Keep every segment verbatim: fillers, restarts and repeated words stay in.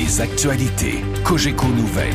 Les actualités Cogeco Nouvelles.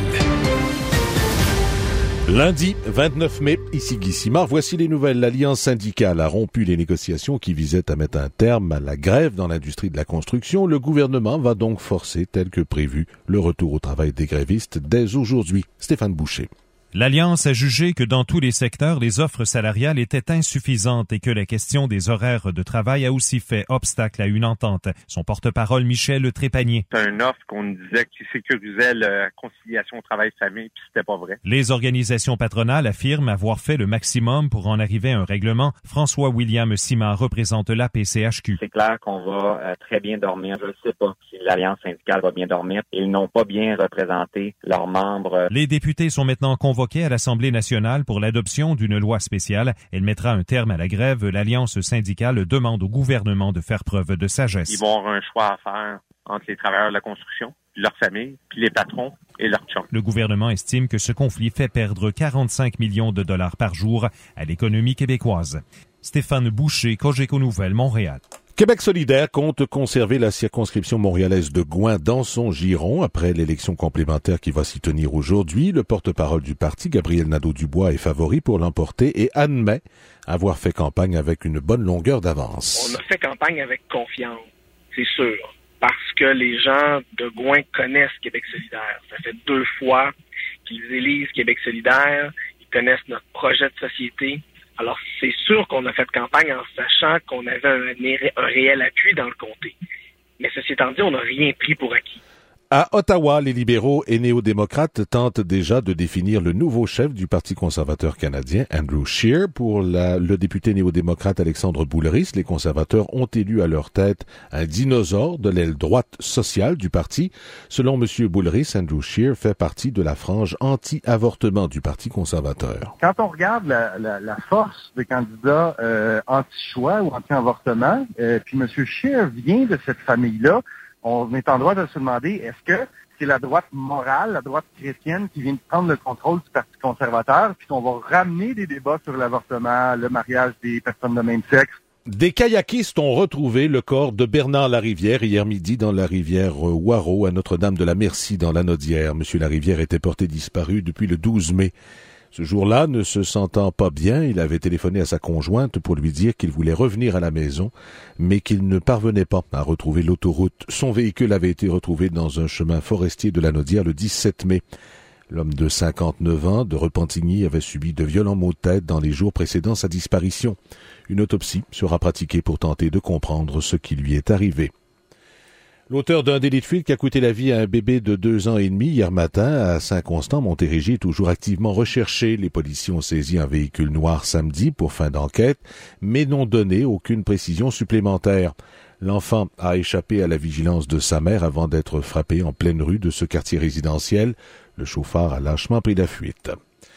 Lundi vingt-neuf mai, ici Guy Simard, voici les nouvelles. L'Alliance syndicale a rompu les négociations qui visaient à mettre un terme à la grève dans l'industrie de la construction. Le gouvernement va donc forcer, tel que prévu, le retour au travail des grévistes dès aujourd'hui. Stéphane Boucher. L'Alliance a jugé que dans tous les secteurs, les offres salariales étaient insuffisantes et que la question des horaires de travail a aussi fait obstacle à une entente. Son porte-parole, Michel Trépanier. C'est une offre qu'on disait qui sécurisait la conciliation travail-famille, puis c'était pas vrai. Les organisations patronales affirment avoir fait le maximum pour en arriver à un règlement. François-William Simard représente l'A P C H Q. C'est clair qu'on va euh, très bien dormir. Je ne sais pas si l'Alliance syndicale va bien dormir. Ils n'ont pas bien représenté leurs membres. Les députés sont maintenant convoqués à l'Assemblée nationale pour l'adoption d'une loi spéciale. Elle mettra un terme à la grève. L'Alliance syndicale demande au gouvernement de faire preuve de sagesse. Ils vont avoir un choix à faire entre les travailleurs de la construction, leurs familles, puis les patrons et leurs chums. Le gouvernement estime que ce conflit fait perdre quarante-cinq millions de dollars par jour à l'économie québécoise. Stéphane Boucher, Cogeco Nouvelles, Montréal. Québec solidaire compte conserver la circonscription montréalaise de Gouin dans son giron après l'élection complémentaire qui va s'y tenir aujourd'hui. Le porte-parole du parti, Gabriel Nadeau-Dubois, est favori pour l'emporter et admet avoir fait campagne avec une bonne longueur d'avance. On a fait campagne avec confiance, c'est sûr, parce que les gens de Gouin connaissent Québec solidaire. Ça fait deux fois qu'ils élisent Québec solidaire, ils connaissent notre projet de société. Alors, c'est sûr qu'on a fait campagne en sachant qu'on avait un, un réel appui dans le comté. Mais ceci étant dit, on n'a rien pris pour acquis. À Ottawa, les libéraux et néo-démocrates tentent déjà de définir le nouveau chef du Parti conservateur canadien, Andrew Scheer. Pour la, le député néo-démocrate Alexandre Boulris, les conservateurs ont élu à leur tête un dinosaure de l'aile droite sociale du parti. Selon M. Boulris, Andrew Scheer fait partie de la frange anti-avortement du Parti conservateur. Quand on regarde la, la, la force des candidats euh, anti-choix ou anti-avortement, euh, puis M. Scheer vient de cette famille-là, on est en droit de se demander, est-ce que c'est la droite morale, la droite chrétienne qui vient de prendre le contrôle du Parti conservateur, puis qu'on va ramener des débats sur l'avortement, le mariage des personnes de même sexe? Des kayakistes ont retrouvé le corps de Bernard Larivière hier midi dans la rivière Waro à Notre-Dame-de-la-Merci dans la Naudière. Monsieur Larivière était porté disparu depuis le douze mai. Ce jour-là, ne se sentant pas bien, il avait téléphoné à sa conjointe pour lui dire qu'il voulait revenir à la maison, mais qu'il ne parvenait pas à retrouver l'autoroute. Son véhicule avait été retrouvé dans un chemin forestier de la Naudière le dix-sept mai. L'homme de cinquante-neuf ans de Repentigny avait subi de violents maux de tête dans les jours précédant sa disparition. Une autopsie sera pratiquée pour tenter de comprendre ce qui lui est arrivé. L'auteur d'un délit de fuite qui a coûté la vie à un bébé de deux ans et demi hier matin à Saint-Constant, Montérégie, est toujours activement recherché. Les policiers ont saisi un véhicule noir samedi pour fin d'enquête, mais n'ont donné aucune précision supplémentaire. L'enfant a échappé à la vigilance de sa mère avant d'être frappé en pleine rue de ce quartier résidentiel. Le chauffeur a lâchement pris la fuite.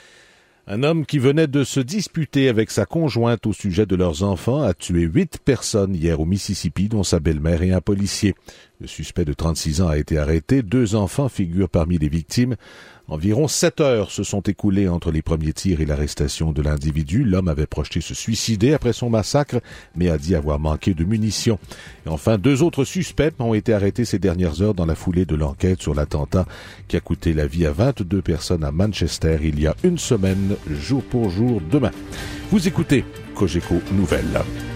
Un homme qui venait de se disputer avec sa conjointe au sujet de leurs enfants a tué huit personnes hier au Mississippi, dont sa belle-mère et un policier. Le suspect de trente-six ans a été arrêté. Deux enfants figurent parmi les victimes. Environ sept heures se sont écoulées entre les premiers tirs et l'arrestation de l'individu. L'homme avait projeté se suicider après son massacre, mais a dit avoir manqué de munitions. Et enfin, deux autres suspects ont été arrêtés ces dernières heures dans la foulée de l'enquête sur l'attentat qui a coûté la vie à vingt-deux personnes à Manchester il y a une semaine, jour pour jour, demain. Vous écoutez Cogeco Nouvelles.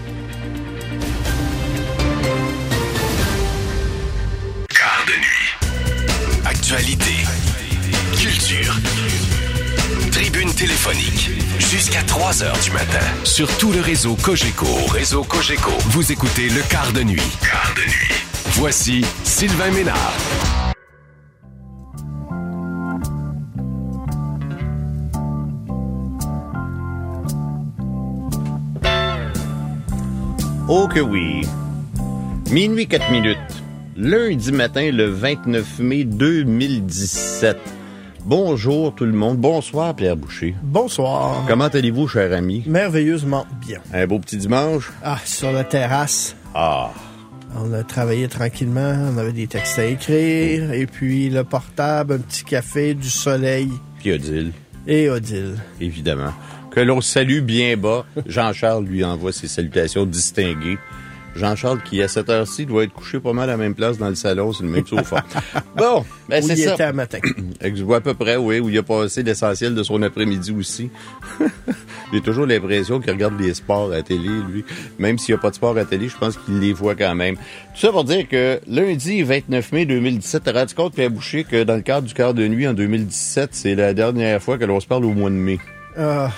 Quart de nuit. Actualité. Culture. Tribune téléphonique. Jusqu'à trois heures du matin. Sur tout le réseau Cogeco. Réseau Cogeco. Vous écoutez le Quart de nuit. Quart de nuit. Voici Sylvain Ménard. Oh que oui. Minuit quatre minutes. Lundi matin, le vingt-neuf mai deux mille dix-sept. Bonjour tout le monde. Bonsoir Pierre Boucher. Bonsoir. Comment allez-vous, cher ami? Merveilleusement bien. Un beau petit dimanche? Ah, sur la terrasse. Ah. On a travaillé tranquillement, on avait des textes à écrire, et puis le portable, un petit café, du soleil. Puis Odile. Et Odile. Évidemment. Que l'on salue bien bas. Jean-Charles lui envoie ses salutations distinguées. Jean-Charles, qui à cette heure-ci doit être couché pas mal à la même place dans le salon, c'est le même sofa. Bon, ben c'est ça. Où il ça. était à matin. À peu près, oui, où il a passé l'essentiel de son après-midi aussi. J'ai toujours l'impression qu'il regarde les sports à la télé, lui. Même s'il n'y a pas de sport à la télé, je pense qu'il les voit quand même. Tout ça pour dire que lundi vingt-neuf mai deux mille dix-sept, t'as rendu compte, Pierre Boucher, que dans le cadre du quart de nuit en deux mille dix-sept, c'est la dernière fois que l'on se parle au mois de mai. Ah...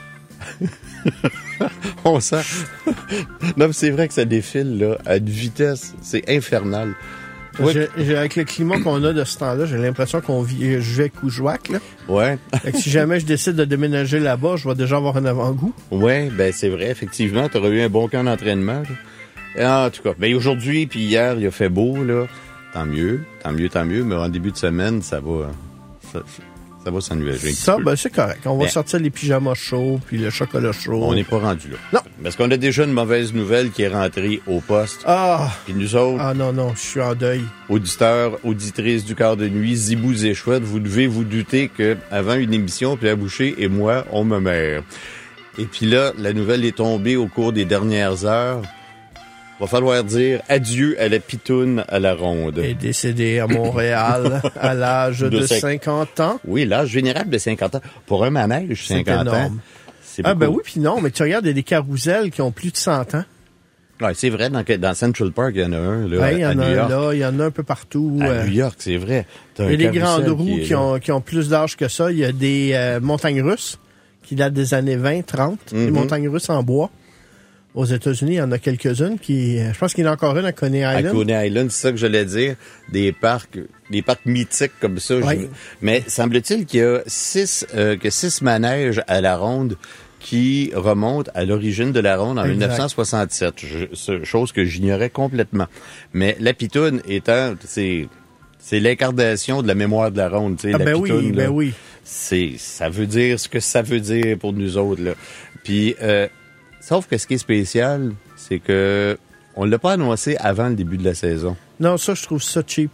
On sent. Non, mais c'est vrai que ça défile, là, à une vitesse. C'est infernal. Ouais. J'ai, j'ai, avec le climat qu'on a de ce temps-là, j'ai l'impression qu'on vit, je vais couchouac, là. Ouais. Fait que si jamais je décide de déménager là-bas, je vais déjà avoir un avant-goût. Ouais, ben, c'est vrai, effectivement. T'aurais eu un bon camp d'entraînement, là. En tout cas, ben, aujourd'hui puis hier, il a fait beau, là. Tant mieux, tant mieux, tant mieux. Mais en début de semaine, ça va, ça, ça va s'ennuager. Ça, ben, c'est correct. On va ben, sortir les pyjamas chauds puis le chocolat chaud. On n'est pas rendu là. Non. Parce qu'on a déjà une mauvaise nouvelle qui est rentrée au poste. Ah. Puis nous autres. Ah, non, non, je suis en deuil. Auditeurs, auditrices du quart de nuit, Zibous et Chouettes, vous devez vous douter que avant une émission, Pierre Boucher et moi, on me mère. Et puis là, la nouvelle est tombée au cours des dernières heures. Va falloir dire adieu à la pitoune à la ronde. Elle est décédée à Montréal à l'âge de, de cinquante ans. Oui, l'âge vénérable de cinquante ans. Pour un manège, cinquante ans. C'est ah, ben oui, puis non, mais tu regardes, il y a des carousels qui ont plus de cent ans. Oui, c'est vrai, dans, dans Central Park, il y en a un, là, ouais, il y en à a New York. Là, il y en a un peu partout. À euh, New York, c'est vrai. Il y a des grandes roues qui, qui, ont, qui ont plus d'âge que ça. Il y a des euh, montagnes russes qui datent des années vingt, trente. Mm-hmm. Des montagnes russes en bois. Aux États-Unis, il y en a quelques-unes qui... Je pense qu'il y en a encore une à Coney Island. À Coney Island, c'est ça que j'allais dire. Des parcs, des parcs mythiques comme ça. Oui. Je... Mais semble-t-il qu'il y a six, euh, que six manèges à la ronde qui remontent à l'origine de la ronde en exact. dix-neuf cent soixante-sept. Je, chose que j'ignorais complètement. Mais la pitoune étant... C'est, c'est l'incarnation de la mémoire de la ronde. Tu sais, ah la ben pitoune, oui, là, ben oui. C'est, ça veut dire ce que ça veut dire pour nous autres, là. Puis... Euh, Sauf que ce qui est spécial, c'est que on l'a pas annoncé avant le début de la saison. Non, ça, je trouve ça cheap.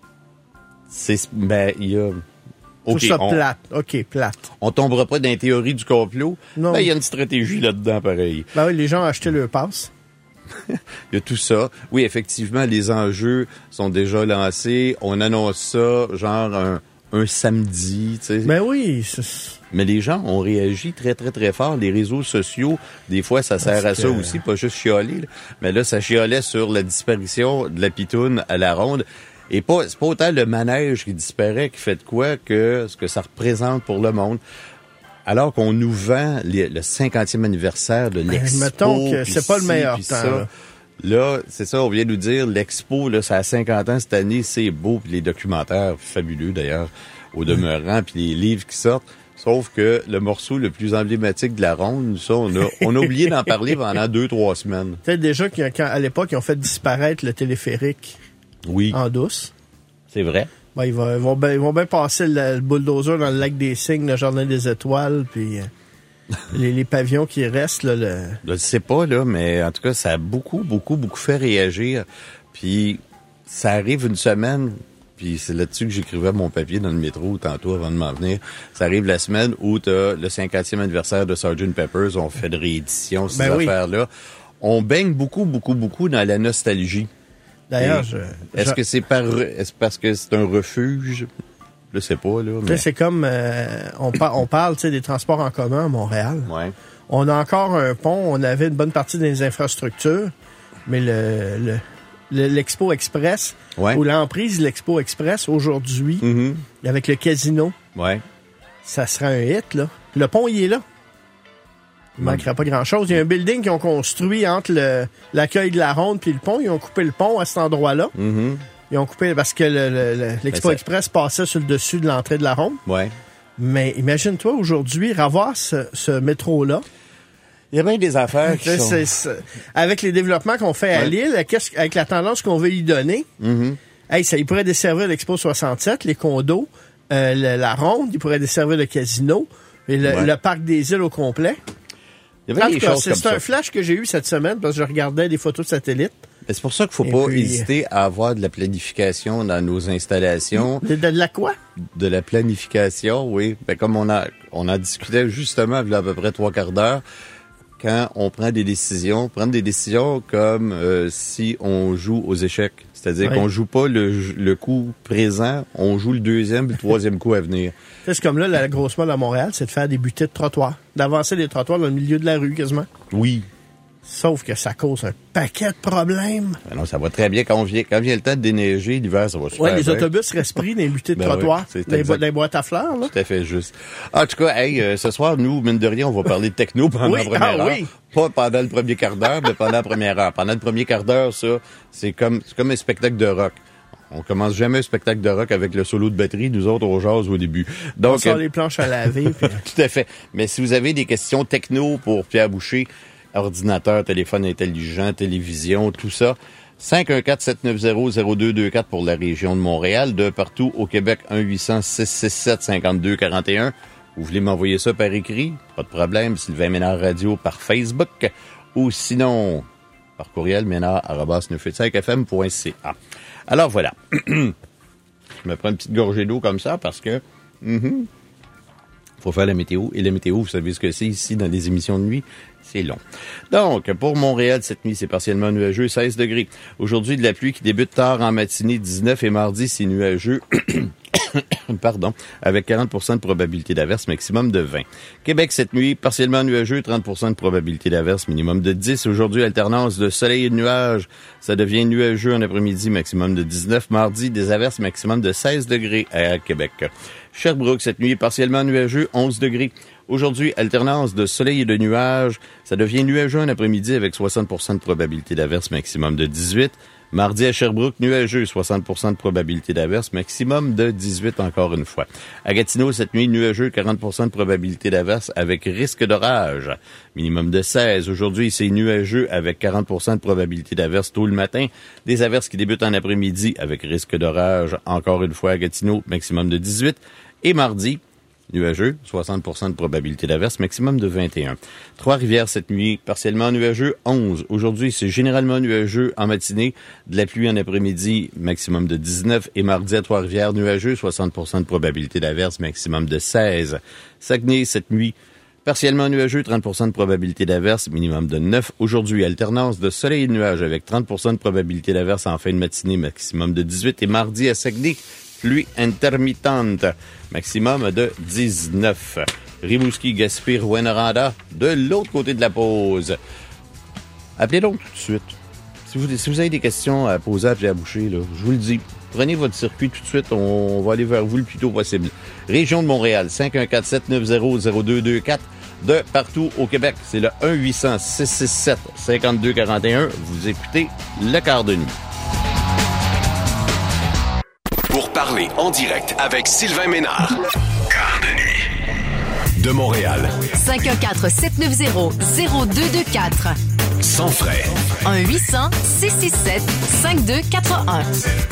C'est, ben, il y a... Je trouve ça on, plate. OK, plate. On tombera pas dans les théories du complot. Non. Ben, il y a une stratégie là-dedans, pareil. Ben oui, les gens ont acheté leur passe. Il y a tout ça. Oui, effectivement, les enjeux sont déjà lancés. On annonce ça, genre, un, un samedi, tu sais. Ben oui, c'est... Mais les gens ont réagi très, très, très fort. Les réseaux sociaux, des fois, ça sert Parce à ça que... aussi, pas juste chialer. Là. Mais là, ça chialait sur la disparition de la pitoune à la ronde. Et pas, c'est pas autant le manège qui disparaît qui fait de quoi que ce que ça représente pour le monde. Alors qu'on nous vend les, le cinquantième anniversaire de l'Expo. Ben, mettons que c'est pas le meilleur temps. Ça, là. là, c'est ça, on vient nous dire, l'Expo, là, ça a cinquante ans cette année, c'est beau. Puis les documentaires, fabuleux d'ailleurs, au demeurant, puis les livres qui sortent. Sauf que le morceau le plus emblématique de la ronde, ça, on a, on a oublié d'en parler pendant deux, trois semaines. Peut-être déjà qu'à l'époque, ils ont fait disparaître le téléphérique oui. en douce. C'est vrai. Ben, ils, vont, ils, vont bien, ils vont bien passer le, le bulldozer dans le lac des Cygnes, le jardin des étoiles, puis euh, les, les pavillons qui restent. Là, le... Je ne sais pas, là, mais en tout cas, ça a beaucoup, beaucoup, beaucoup fait réagir. Puis ça arrive une semaine... Puis c'est là-dessus que j'écrivais mon papier dans le métro tantôt avant de m'en venir. Ça arrive la semaine où t'as le cinquantième anniversaire de sergeant Pepper's. On fait de réédition, ces ben affaires-là. Oui. On baigne beaucoup, beaucoup, beaucoup dans la nostalgie. D'ailleurs, je, Est-ce je... que c'est par, est-ce parce que c'est un refuge? Je sais pas, là. Mais... C'est comme, euh, on, par, on parle, tu sais, des transports en commun à Montréal. Ouais. On a encore un pont. On avait une bonne partie des infrastructures. Mais le, le l'Expo Express, ouais. ou l'emprise de l'Expo Express, aujourd'hui, mm-hmm. avec le casino, ouais. ça sera un hit, là. Le pont, il est là. Il ne manquera pas grand-chose. Il y a un building qu'ils ont construit entre le, l'accueil de la ronde puis le pont. Ils ont coupé le pont à cet endroit-là. Mm-hmm. Ils ont coupé parce que le, le, le, l'Expo ça... Express passait sur le dessus de l'entrée de la ronde. Ouais. Mais imagine-toi, aujourd'hui, revoir ce, ce métro-là. Il y a bien des affaires qui sont... c'est, c'est, avec les développements qu'on fait à ouais. Lille, avec la tendance qu'on veut y donner, mm-hmm. hey, ça, il pourrait desservir l'Expo soixante-sept, les condos, euh, le, la ronde, il pourrait desservir le casino, et le, ouais. le parc des îles au complet. Il y avait des cas, choses c'est, comme c'est ça. un flash que j'ai eu cette semaine parce que je regardais des photos de satellites. Mais c'est pour ça qu'il ne faut et pas puis... hésiter à avoir de la planification dans nos installations. De, de la quoi? De la planification, oui. Ben, comme on a on en discutait justement il y a à peu près trois quarts d'heure, quand on prend des décisions, prendre des décisions comme euh, si on joue aux échecs. C'est-à-dire oui. qu'on joue pas le, le coup présent, on joue le deuxième et le troisième coup à venir. C'est comme là, la grosse mode à Montréal, c'est de faire des butées de trottoirs, d'avancer les trottoirs dans le milieu de la rue quasiment. Oui. Sauf que ça cause un paquet de problèmes. Ben non, ça va très bien. Quand, on vient, quand vient le temps de déneiger, l'hiver, ça va super ouais, les bien. autobus restent pris dans les butées de ben trottoir, oui, dans, les bo- dans les boîtes à fleurs. Là. Tout à fait juste. En tout cas, hey, euh, ce soir, nous, mine de rien, on va parler de techno pendant oui, la première ah, heure. Oui. Pas pendant le premier quart d'heure, mais pendant la première heure. Pendant le premier quart d'heure, ça, c'est comme, c'est comme un spectacle de rock. On commence jamais un spectacle de rock avec le solo de batterie. Nous autres, on jase au début. Donc, on sort les planches à laver. Puis... Tout à fait. Mais si vous avez des questions techno pour Pierre Boucher, ordinateur, téléphone intelligent, télévision, tout ça, cinq un quatre, sept neuf zéro, zéro deux deux quatre pour la région de Montréal, de partout au Québec, un huit cents, six six sept, cinquante-deux quarante et un. Vous voulez m'envoyer ça par écrit? Pas de problème. Sylvain Ménard Radio par Facebook. Ou sinon, par courriel, ménard arobase neuf cent quatre-vingt-cinq f m point c a. Alors voilà. Je me prends une petite gorgée d'eau comme ça parce que mm-hmm, faut faire la météo. Et la météo, vous savez ce que c'est ici dans les émissions de nuit, c'est long. Donc, pour Montréal, cette nuit, c'est partiellement nuageux, seize degrés. Aujourd'hui, de la pluie qui débute tard en matinée, dix-neuf, et mardi, c'est nuageux. Pardon, avec quarante pour cent de probabilité d'averse, maximum de vingt. Québec, cette nuit, partiellement nuageux, trente pour cent de probabilité d'averse, minimum de dix. Aujourd'hui, alternance de soleil et de nuages. Ça devient nuageux en après-midi, maximum de dix-neuf. Mardi, des averses, maximum de seize degrés à Québec. Sherbrooke, cette nuit, partiellement nuageux, onze degrés. Aujourd'hui, alternance de soleil et de nuages. Ça devient nuageux en après-midi avec soixante pour cent de probabilité d'averse, maximum de dix-huit. Mardi à Sherbrooke, nuageux, soixante pour cent de probabilité d'averse, maximum de dix-huit encore une fois. À Gatineau, cette nuit, nuageux, quarante pour cent de probabilité d'averse avec risque d'orage, minimum de seize. Aujourd'hui, c'est nuageux avec quarante pour cent de probabilité d'averse tôt le matin. Des averses qui débutent en après-midi avec risque d'orage encore une fois à Gatineau, maximum de dix-huit. Et mardi, nuageux, soixante pour cent de probabilité d'averse, maximum de vingt et un. Trois-Rivières cette nuit, partiellement nuageux, onze. Aujourd'hui, c'est généralement nuageux en matinée, de la pluie en après-midi, maximum de dix-neuf. Et mardi à Trois-Rivières, nuageux, soixante pour cent de probabilité d'averse, maximum de seize. Saguenay cette nuit, partiellement nuageux, trente pour cent de probabilité d'averse, minimum de neuf. Aujourd'hui, alternance de soleil et de nuages avec trente pour cent de probabilité d'averse en fin de matinée, maximum de dix-huit. Et mardi à Saguenay, pluie intermittente, maximum de dix-neuf. Rimouski, Gaspé, Rouyn-Noranda, de l'autre côté de la pause. Appelez donc tout de suite. Si vous, si vous avez des questions à poser à Pierre Boucher, là, je vous le dis, prenez votre circuit tout de suite, on va aller vers vous le plus tôt possible. Région de Montréal, cinq un quatre, sept neuf zéro, zéro deux deux quatre. De partout au Québec, c'est le un huit cents, six six sept, cinquante-deux quarante et un. Vous écoutez Le Quart de nuit. Pour parler en direct avec Sylvain Ménard. Quart de nuit. De Montréal. cinq un quatre, sept neuf zéro, zéro deux deux quatre. Sans frais. un huit cents, six six sept, cinq deux quatre un.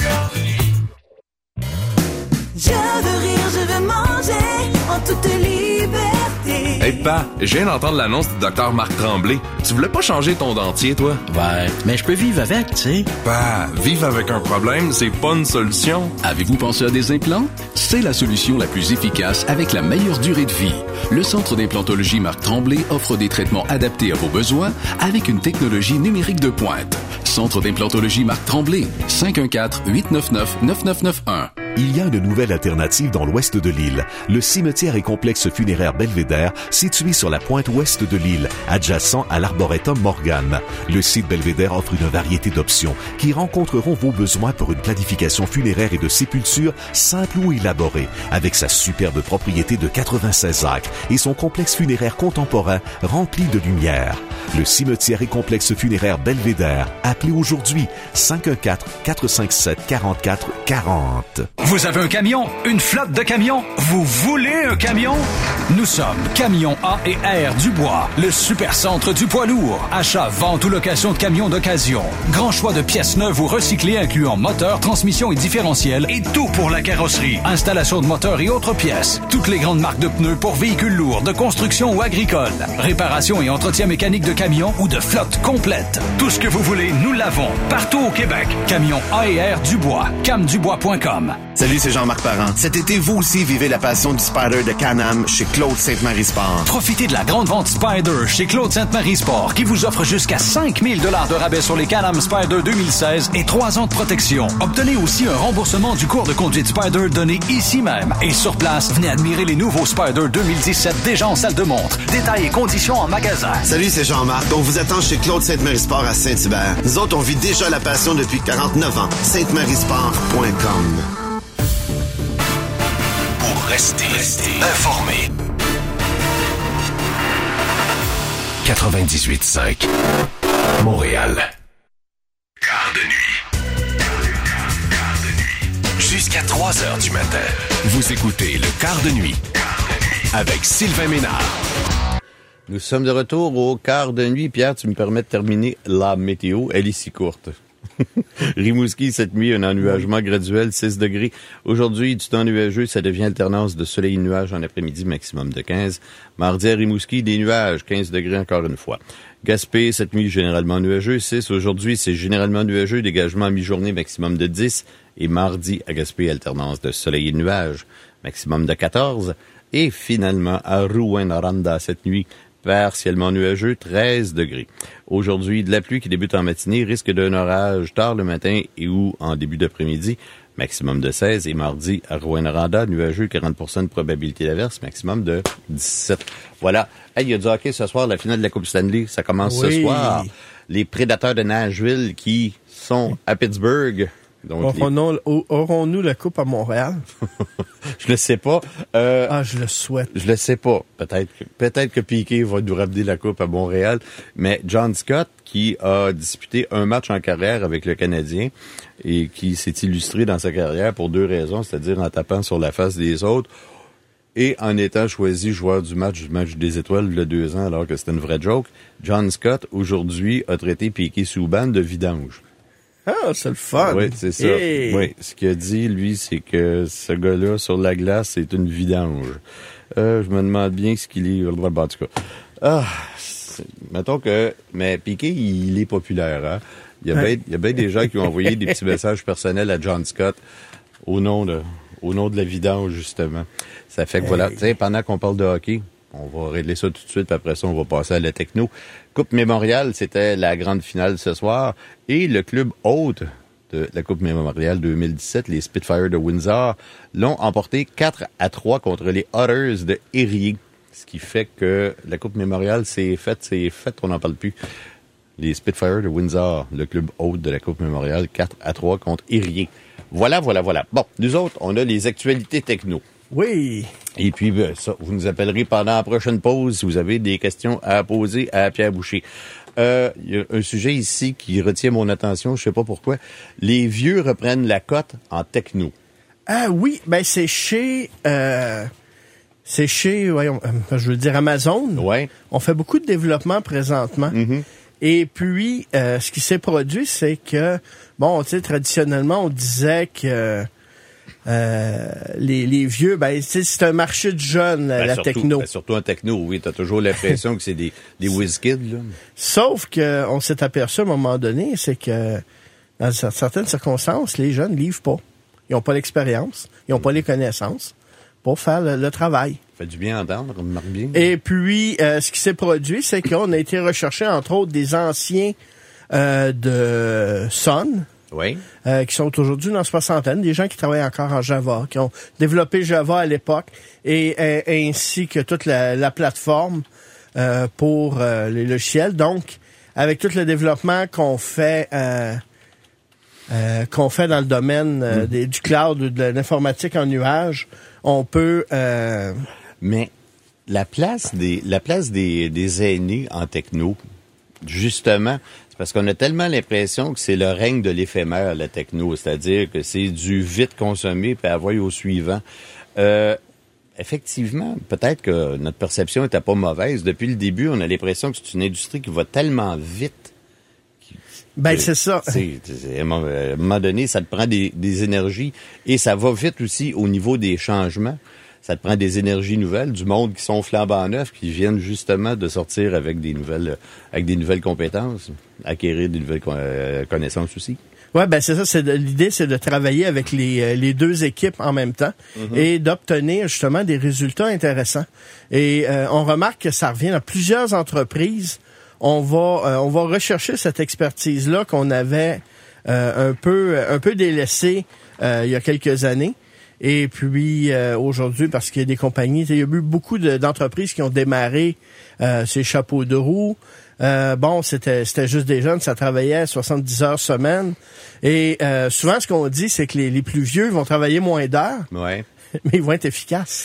Je veux rire, je veux manger en toute liberté. Hey, pa, je viens d'entendre l'annonce du docteur Marc Tremblay. Tu voulais pas changer ton dentier, toi? Ouais, mais je peux vivre avec, tu sais. Pa, vivre avec un problème, c'est pas une solution. Avez-vous pensé à des implants? C'est la solution la plus efficace avec la meilleure durée de vie. Le Centre d'implantologie Marc Tremblay offre des traitements adaptés à vos besoins avec une technologie numérique de pointe. Centre d'implantologie Marc Tremblay, cinq un quatre, huit neuf neuf, neuf neuf neuf un. Il y a une nouvelle alternative dans l'ouest de l'île. Le cimetière et complexe funéraire Belvédère, situé sur la pointe ouest de l'île, adjacent à l'arboretum Morgan. Le site Belvédère offre une variété d'options qui rencontreront vos besoins pour une planification funéraire et de sépulture simple ou élaborée, avec sa superbe propriété de quatre-vingt-seize acres et son complexe funéraire contemporain rempli de lumière. Le cimetière et complexe funéraire Belvédère. Appelez aujourd'hui cinq un quatre, quatre cinq sept, quarante-quatre quarante. Vous avez un camion? Une flotte de camions? Vous voulez un camion? Nous sommes Camions A et R Dubois, le super centre du poids lourd. Achat, vente ou location de camions d'occasion. Grand choix de pièces neuves ou recyclées incluant moteur, transmission et différentiel et tout pour la carrosserie. Installation de moteurs et autres pièces. Toutes les grandes marques de pneus pour véhicules lourds, de construction ou agricoles. Réparation et entretien mécanique de camions ou de flotte complète. Tout ce que vous voulez, nous l'avons. Partout au Québec. Camions A et R Dubois. cam dubois point com. Salut, c'est Jean-Marc Parent. Cet été, vous aussi vivez la passion du Spider de Can-Am chez Claude Sainte-Marie Sport. Profitez de la grande vente Spider chez Claude Sainte-Marie Sport qui vous offre jusqu'à cinq mille dollars de rabais sur les Can-Am Spider deux mille seize et trois ans de protection. Obtenez aussi un remboursement du cours de conduite Spider donné ici même. Et sur place, venez admirer les nouveaux Spider deux mille dix-sept déjà en salle de montre. Détails et conditions en magasin. Salut, c'est Jean-Marc. On vous attend chez Claude Sainte-Marie Sport à Saint-Hubert. Nous autres, on vit déjà la passion depuis quarante-neuf ans. sainte marie sport point com. Restez, restez informés. quatre-vingt-dix-huit cinq Montréal. Quart de nuit. Jusqu'à trois heures du matin. Vous écoutez le Quart de nuit avec Sylvain Ménard. Nous sommes de retour au Quart de nuit. Pierre, tu me permets de terminer la météo. Elle est si courte. Rimouski, cette nuit, un ennuagement graduel, six degrés. Aujourd'hui, du temps nuageux, ça devient alternance de soleil et nuages en après-midi, maximum de quinze. Mardi à Rimouski, des nuages, quinze degrés encore une fois. Gaspé, cette nuit, généralement nuageux, six. Aujourd'hui, c'est généralement nuageux, dégagement à mi-journée, maximum de dix. Et mardi, à Gaspé, alternance de soleil et nuages, maximum de quatorze. Et finalement, à Rouyn-Noranda, cette nuit, partiellement nuageux, treize degrés. Aujourd'hui, de la pluie qui débute en matinée, risque d'un orage tard le matin et ou en début d'après-midi, maximum de seize. Et mardi, à Rouyn-Noranda, nuageux, quarante pour cent de probabilité d'averse, maximum de dix-sept. Voilà. Hey, il y a du hockey ce soir, la finale de la Coupe Stanley, ça commence oui. ce soir. Les Prédateurs de Nashville qui sont à Pittsburgh. Donc, Aurons-nous, les... aurons-nous la Coupe à Montréal? Je le sais pas. Euh, ah, je le souhaite. Je le sais pas. Peut-être que, peut-être que Piquet va nous ramener la Coupe à Montréal. Mais John Scott, qui a disputé un match en carrière avec le Canadien et qui s'est illustré dans sa carrière pour deux raisons, c'est-à-dire en tapant sur la face des autres et en étant choisi joueur du match du match des étoiles il y a deux ans alors que c'était une vraie joke. John Scott, aujourd'hui, a traité Piquet Souban de vidange. Ah, c'est le fun. Oui, c'est ça. Hey. Oui, ce qu'il a dit, lui, c'est que ce gars-là, sur la glace, c'est une vidange. Euh, je me demande bien ce qu'il est. En tout cas. Ah, mettons que... Mais Piquet, il est populaire, hein? Il y a ouais. bien, il y a bien des gens qui ont envoyé des petits messages personnels à John Scott au nom de, au nom de la vidange, justement. Ça fait que hey. voilà, tu sais, pendant qu'on parle de hockey, on va régler ça tout de suite, puis après ça, on va passer à la techno. Coupe Mémorial, c'était la grande finale ce soir. Et le club hôte de la Coupe Mémorial deux mille dix-sept, les Spitfires de Windsor, l'ont emporté quatre à trois contre les Otters de Érié. Ce qui fait que la Coupe Mémorial, c'est fait, c'est fait, on n'en parle plus. Les Spitfires de Windsor, le club hôte de la Coupe Mémorial, quatre à trois contre Érié. Voilà, voilà, voilà. Bon, nous autres, on a les actualités techno. Oui. Et puis, ben, ça, vous nous appellerez pendant la prochaine pause si vous avez des questions à poser à Pierre Boucher. Euh, il y a un sujet ici qui retient mon attention, je sais pas pourquoi. Les vieux reprennent la cote en techno. Ah oui, ben c'est chez... Euh, c'est chez, voyons, euh, je veux dire Amazon. Ouais. On fait beaucoup de développement présentement. Mm-hmm. Et puis, euh, ce qui s'est produit, c'est que, bon, tu sais, traditionnellement, on disait que... Euh, les, les vieux, ben c'est un marché de jeunes, ben, la surtout, techno. Ben, surtout en techno, oui, t'as toujours l'impression que c'est des, des whiz-kids, là. Sauf que on s'est aperçu à un moment donné, c'est que dans certaines circonstances, les jeunes livrent pas. Ils ont pas l'expérience, ils ont pas les connaissances pour faire le, le travail. Ça fait du bien entendre, on remarque bien. Et puis, euh, ce qui s'est produit, c'est qu'on a été rechercher, entre autres, des anciens euh, de Sun. Oui. Euh, qui sont aujourd'hui dans la soixantaine, des gens qui travaillent encore en Java, qui ont développé Java à l'époque, et, et ainsi que toute la, la plateforme euh, pour euh, les logiciels. Donc, avec tout le développement qu'on fait euh, euh, qu'on fait dans le domaine euh, des, du cloud, de l'informatique en nuage, on peut... Euh... Mais la place des la place des, des aînés en techno, justement... Parce qu'on a tellement l'impression que c'est le règne de l'éphémère, la techno, c'est-à-dire que c'est du vite consommé puis avoir au suivant. Euh, effectivement, peut-être que notre perception était pas mauvaise. Depuis le début, on a l'impression que c'est une industrie qui va tellement vite. Ben, c'est ça. C'est, c'est, à un moment donné, ça te prend des, des énergies et ça va vite aussi au niveau des changements. Ça te prend des énergies nouvelles, du monde qui sont flambant neufs, qui viennent justement de sortir avec des nouvelles, avec des nouvelles compétences, acquérir des nouvelles euh, connaissances aussi. Ouais, ben c'est ça. C'est de, l'idée, c'est de travailler avec les, les deux équipes en même temps mm-hmm. et d'obtenir justement des résultats intéressants. Et euh, on remarque que ça revient dans plusieurs entreprises. On va, euh, on va rechercher cette expertise-là qu'on avait euh, un peu, un peu délaissée euh, il y a quelques années. Et puis euh, aujourd'hui, parce qu'il y a des compagnies, il y a eu beaucoup de, d'entreprises qui ont démarré euh, ces chapeaux de roue. Euh, bon, c'était c'était juste des jeunes, ça travaillait soixante-dix heures semaine. Et euh, souvent, ce qu'on dit, c'est que les, les plus vieux vont travailler moins d'heures, ouais. mais ils vont être efficaces.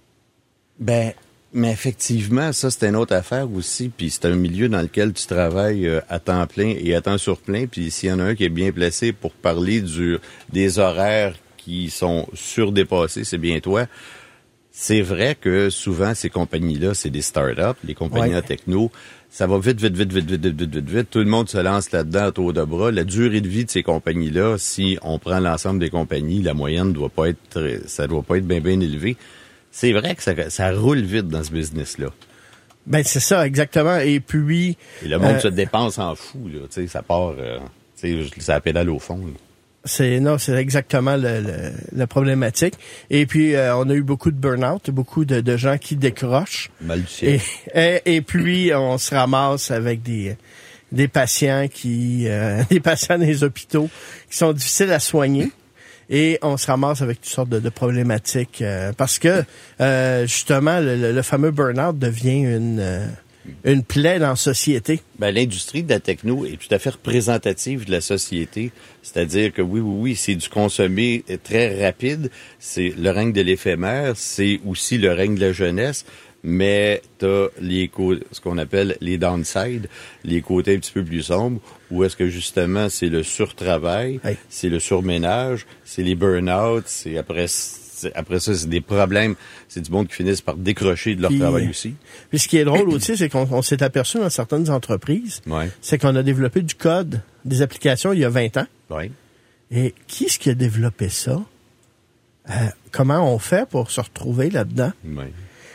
Ben, mais effectivement, ça, c'est une autre affaire aussi. Puis c'est un milieu dans lequel tu travailles euh, à temps plein et à temps sur plein. Puis s'il y en a un qui est bien placé pour parler du des horaires qui sont surdépassés, c'est bien toi. C'est vrai que souvent, ces compagnies-là, c'est des start-up, les compagnies ouais. en techno. Ça va vite, vite, vite, vite, vite, vite, vite, vite, vite. Tout le monde se lance là-dedans à tour de bras. La durée de vie de ces compagnies-là, si on prend l'ensemble des compagnies, la moyenne doit pas être très, ça doit pas être bien, bien élevée. C'est vrai que ça, ça roule vite dans ce business-là. Ben, c'est ça, exactement. Et puis... Et le monde euh, se dépense en fou, là. Tu sais, ça part, euh, tu sais, ça pédale au fond, là. C'est non, c'est exactement le, le, la problématique. Et puis euh, on a eu beaucoup de burn-out, beaucoup de, de gens qui décrochent. Mal du ciel. Et, et, et puis on se ramasse avec des des patients qui euh, des patients dans les hôpitaux qui sont difficiles à soigner. Et on se ramasse avec toutes sortes de, de problématiques euh, parce que euh, justement le, le fameux burn-out devient une euh, une plaie dans la société. Ben, l'industrie de la techno est tout à fait représentative de la société. C'est-à-dire que oui, oui, oui, c'est du consommé très rapide. C'est le règne de l'éphémère. C'est aussi le règne de la jeunesse. Mais t'as les co- ce qu'on appelle les downsides, les côtés un petit peu plus sombres, où est-ce que justement c'est le surtravail, hey. c'est le surménage, c'est les burn-out, c'est après... Après ça, c'est des problèmes. C'est du monde qui finissent par décrocher de leur puis, travail aussi. Puis ce qui est drôle aussi, c'est qu'on on s'est aperçu dans certaines entreprises, ouais. c'est qu'on a développé du code, des applications il y a vingt ans. Ouais. Et qui est-ce qui a développé ça? Euh, comment on fait pour se retrouver là-dedans? Ouais.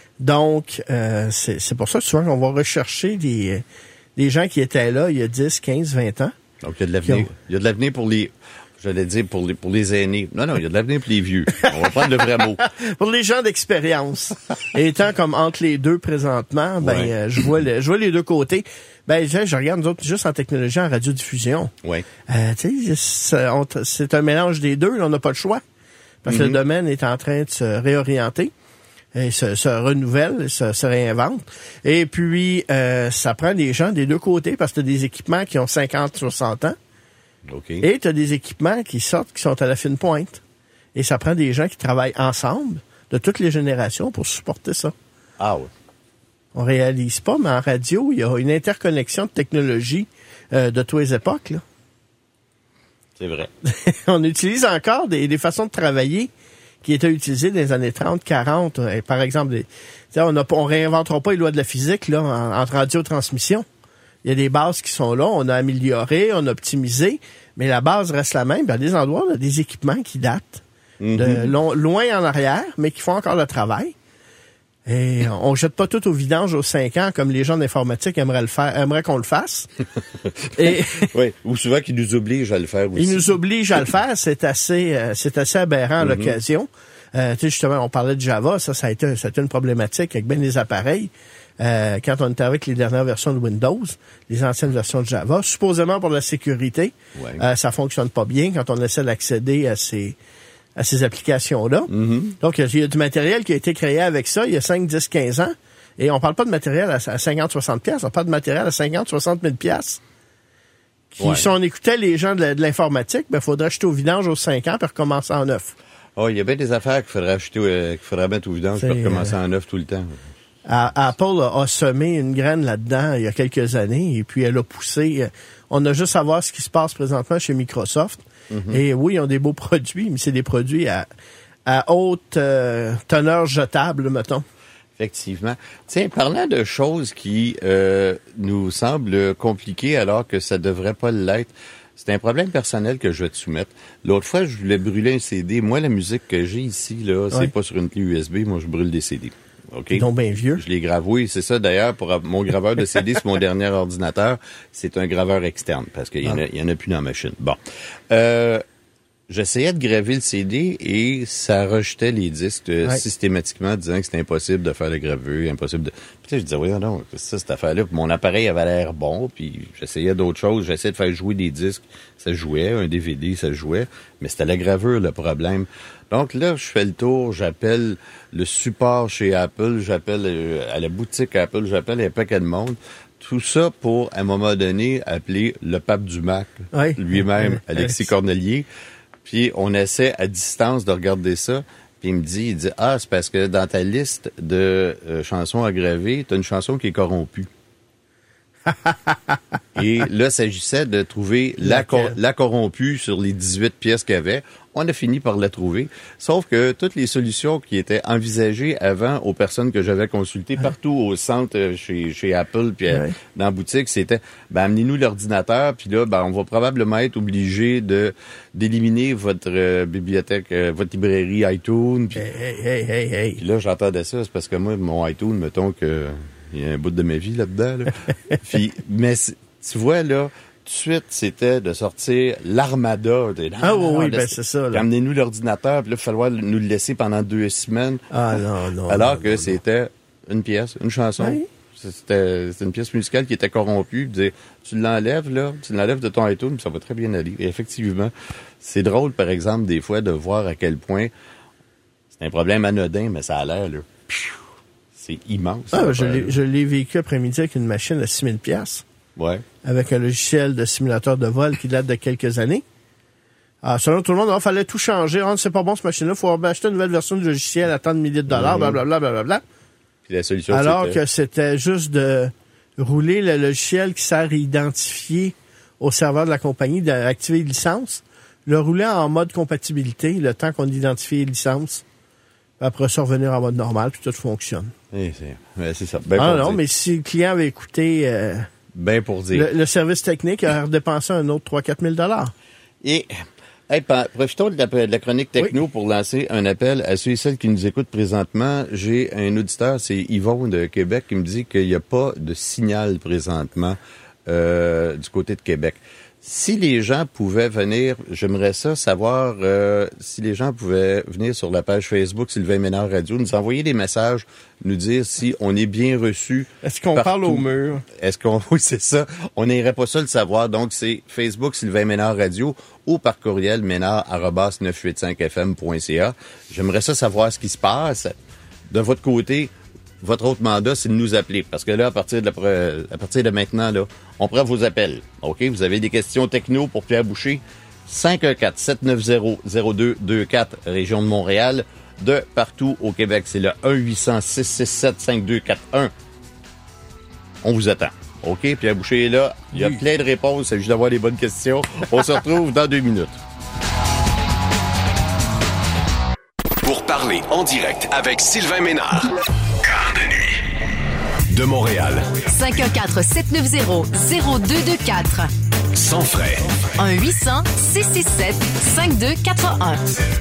Donc, euh, c'est, c'est pour ça que souvent qu'on va rechercher des, des gens qui étaient là il y a dix, quinze, vingt ans. Donc, il y a de l'avenir. Ont... Il y a de l'avenir pour les... J'allais dire pour les, pour les aînés. Non, non, il y a de l'avenir pour les vieux. On va prendre le vrai mot. Pour les gens d'expérience. Et étant comme entre les deux présentement, ben, ouais. euh, je vois le, je vois les deux côtés. Ben, je, je regarde nous autres juste en technologie, en radiodiffusion. Oui. Euh, tu sais, c'est, on, c'est un mélange des deux. Là, on n'a pas le choix. Parce mm-hmm. que le domaine est en train de se réorienter. Et se, se renouvelle, se, se réinvente. Et puis, euh, ça prend des gens des deux côtés parce que t'as des équipements qui ont cinquante, soixante ans. Okay. Et tu as des équipements qui sortent, qui sont à la fine pointe. Et ça prend des gens qui travaillent ensemble, de toutes les générations, pour supporter ça. Ah oui. On réalise pas, mais en radio, il y a une interconnexion de technologies euh, de toutes les époques, là. C'est vrai. On utilise encore des, des façons de travailler qui étaient utilisées dans les années trente, quarante. Et par exemple, des, on ne on réinventera pas les lois de la physique là en, en radiotransmission. Il y a des bases qui sont là, on a amélioré, on a optimisé, mais la base reste la même. Il y a des endroits, on a des équipements qui datent mm-hmm. de long, loin en arrière, mais qui font encore le travail. Et on jette pas tout au vidange aux cinq ans comme les gens d'informatique aimeraient le faire, aimeraient qu'on le fasse. Et oui, ou souvent qu'ils nous obligent à le faire aussi. Ils nous obligent à le faire, c'est assez, euh, c'est assez aberrant à mm-hmm. l'occasion. Euh, tu sais, justement, on parlait de Java, ça, ça a été, ça a été une problématique avec bien des appareils. Euh, quand on était avec les dernières versions de Windows, les anciennes versions de Java, supposément pour la sécurité, ouais. euh, ça fonctionne pas bien quand on essaie d'accéder à ces à ces applications-là. Mm-hmm. Donc, il y a du matériel qui a été créé avec ça il y a cinq, dix, quinze ans, et on parle pas de matériel à, à cinquante, soixante piastres, on parle de matériel à cinquante, soixante mille piastres. Qui, ouais. Si on écoutait les gens de, la, de l'informatique, ben, faudrait acheter au vidange aux cinq ans puis recommencer en neuf. Oh, il y a bien des affaires qu'il faudrait acheter, euh, qu'il faudrait mettre au vidange puis recommencer euh... en neuf tout le temps. Apple a, a semé une graine là-dedans il y a quelques années et puis elle a poussé. On a juste à voir ce qui se passe présentement chez Microsoft. Mm-hmm. Et oui, ils ont des beaux produits, mais c'est des produits à, à haute euh, teneur jetable, mettons. Effectivement. Tiens, parlant de choses qui euh, nous semblent compliquées alors que ça devrait pas l'être, c'est un problème personnel que je vais te soumettre. L'autre fois, je voulais brûler un C D. Moi, la musique que j'ai ici, là, c'est ouais. pas sur une clé U S B. Moi, je brûle des C D. OK. Ils sont bien vieux. Je l'ai gravoué, c'est ça. D'ailleurs, pour mon graveur de C D, c'est mon dernier ordinateur. C'est un graveur externe parce qu'il y en a, il y en a plus dans la machine. Bon. Euh, J'essayais de graver le C D et ça rejetait les disques euh, ouais. systématiquement, disant que c'était impossible de faire la gravure, impossible de... Puis là, je disais, oui, non, c'est ça, cette affaire-là. Puis mon appareil avait l'air bon, puis j'essayais d'autres choses. J'essayais de faire jouer des disques, ça jouait. Un D V D, ça jouait. Mais c'était la gravure, le problème. Donc là, je fais le tour, j'appelle le support chez Apple, j'appelle euh, à la boutique Apple, j'appelle un paquet de monde. Tout ça pour, à un moment donné, appeler le pape du Mac, oui. lui-même, oui. Alexis Cornelier. Puis on essaie à distance de regarder ça. Puis il me dit, il dit, ah, c'est parce que dans ta liste de euh, chansons à graver, t'as une chanson qui est corrompue. Et là, il s'agissait de trouver la, cor- la corrompue sur les dix-huit pièces qu'il y avait. On a fini par la trouver. Sauf que toutes les solutions qui étaient envisagées avant aux personnes que j'avais consultées ouais. partout au centre, chez, chez Apple, puis ouais. dans la boutique, c'était, ben, amenez-nous l'ordinateur, puis là, ben, on va probablement être obligé de, d'éliminer votre euh, bibliothèque, euh, votre librairie iTunes. Puis, hey, hey, hey, hey. Puis là, j'entendais ça, c'est parce que moi, mon iTunes, mettons que, il y a un bout de ma vie là-dedans, là. Puis, mais, tu vois, là, tout de suite, c'était de sortir l'armada. Ah oui, oui, ben c'est ça. Là. Amenez-nous l'ordinateur, puis là, il fallait nous le laisser pendant deux semaines. Ah non, non. Alors non, que non, c'était non. une pièce, une chanson. Oui. C'était, c'était une pièce musicale qui était corrompue. Disait, tu l'enlèves, là, tu l'enlèves de ton iTunes, puis ça va très bien aller. Et effectivement, c'est drôle, par exemple, des fois, de voir à quel point c'est un problème anodin, mais ça a l'air, là. C'est immense. Ah, je, l'ai, je l'ai vécu après-midi avec une machine à six mille dollars. Ouais. Avec un logiciel de simulateur de vol qui date de quelques années. Alors, selon tout le monde, il fallait tout changer. Ah, c'est pas bon, cette machine-là. Il faut acheter une nouvelle version du logiciel à tant de milliers de dollars, blablabla, mmh. blablabla. Puis la solution, Alors c'était... que c'était juste de rouler le logiciel qui sert à identifier au serveur de la compagnie, d'activer les licences, le rouler en mode compatibilité, le temps qu'on identifie les licences, puis après ça, revenir en mode normal, puis tout fonctionne. Et c'est, ouais, c'est ça. Ben ah non, dire. Mais si le client avait écouté... Euh, ben pour dire. Le, le service technique a dépensé un autre trois à quatre mille dollars. Et, hey, profitons de la, de la chronique techno oui. pour lancer un appel à ceux et celles qui nous écoutent présentement. J'ai un auditeur, c'est Yvon de Québec, qui me dit qu'il n'y a pas de signal présentement euh, du côté de Québec. Si les gens pouvaient venir, j'aimerais ça savoir euh, si les gens pouvaient venir sur la page Facebook Sylvain Ménard Radio, nous envoyer des messages, nous dire si on est bien reçu. Est-ce qu'on partout. Parle au mur? Est-ce qu'on, oui, c'est ça. On n'irait pas ça le savoir. Donc, c'est Facebook Sylvain Ménard Radio ou par courriel ménard arobase neuf cent quatre-vingt-cinq f m point c a. J'aimerais ça savoir ce qui se passe. De votre côté, votre autre mandat, c'est de nous appeler. Parce que là, à partir de, la, à partir de maintenant, là, on prend vos appels. OK? Vous avez des questions techno pour Pierre Boucher. cinq un quatre, sept neuf zéro, zéro deux deux quatre, région de Montréal. De partout au Québec, c'est le un huit cents, six six sept, cinq deux quatre un. On vous attend. OK? Pierre Boucher est là. Il y a oui. plein de réponses. C'est juste d'avoir les bonnes questions. On se retrouve dans deux minutes. Pour parler en direct avec Sylvain Ménard. Quart de nuit. De Montréal. cinq un quatre, sept neuf zéro, zéro deux deux quatre. Sans frais. un huit cents, six six sept, cinq deux quatre un.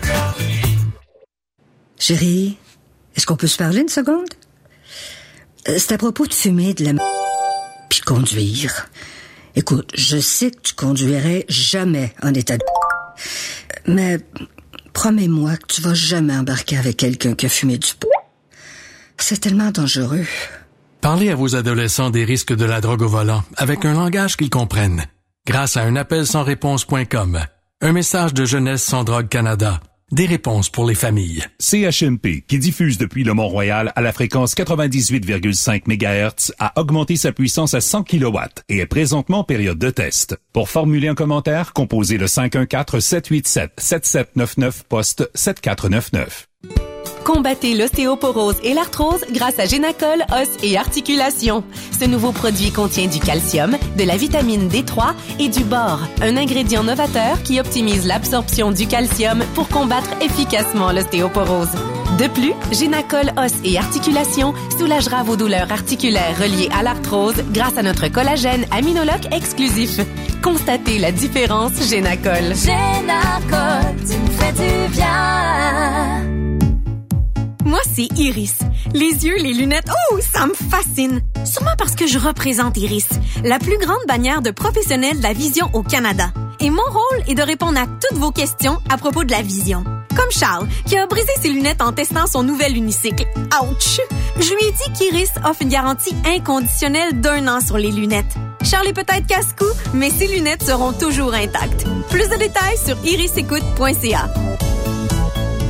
Chérie, est-ce qu'on peut se parler une seconde? C'est à propos de fumer de la m... puis conduire. Écoute, je sais que tu conduirais jamais en état de... Mais promets-moi que tu vas jamais embarquer avec quelqu'un qui a fumé du pot. C'est tellement dangereux. Parlez à vos adolescents des risques de la drogue au volant avec un langage qu'ils comprennent. Grâce à un appel sans réponse point com. Un message de Jeunesse sans drogue Canada. Des réponses pour les familles. C H M P, qui diffuse depuis le Mont-Royal à la fréquence quatre-vingt-dix-huit virgule cinq mégahertz, a augmenté sa puissance à cent kilowatts et est présentement en période de test. Pour formuler un commentaire, composez le cinq un quatre, sept huit sept, sept sept neuf neuf, poste sept quatre neuf neuf. Combattez l'ostéoporose et l'arthrose grâce à Génacol Os et Articulations. Ce nouveau produit contient du calcium, de la vitamine D trois et du bore, un ingrédient novateur qui optimise l'absorption du calcium pour combattre efficacement l'ostéoporose. De plus, Génacol Os et Articulations soulagera vos douleurs articulaires reliées à l'arthrose grâce à notre collagène aminologue exclusif. Constatez la différence Génacol. Génacol, tu me fais du bien. Moi, c'est Iris. Les yeux, les lunettes, oh, ça me fascine. Sûrement parce que je représente Iris, la plus grande bannière de professionnels de la vision au Canada. Et mon rôle est de répondre à toutes vos questions à propos de la vision. Comme Charles, qui a brisé ses lunettes en testant son nouvel unicycle. Ouch! Je lui ai dit qu'Iris offre une garantie inconditionnelle d'un an sur les lunettes. Charles est peut-être casse-cou, mais ses lunettes seront toujours intactes. Plus de détails sur iris écoute point c a.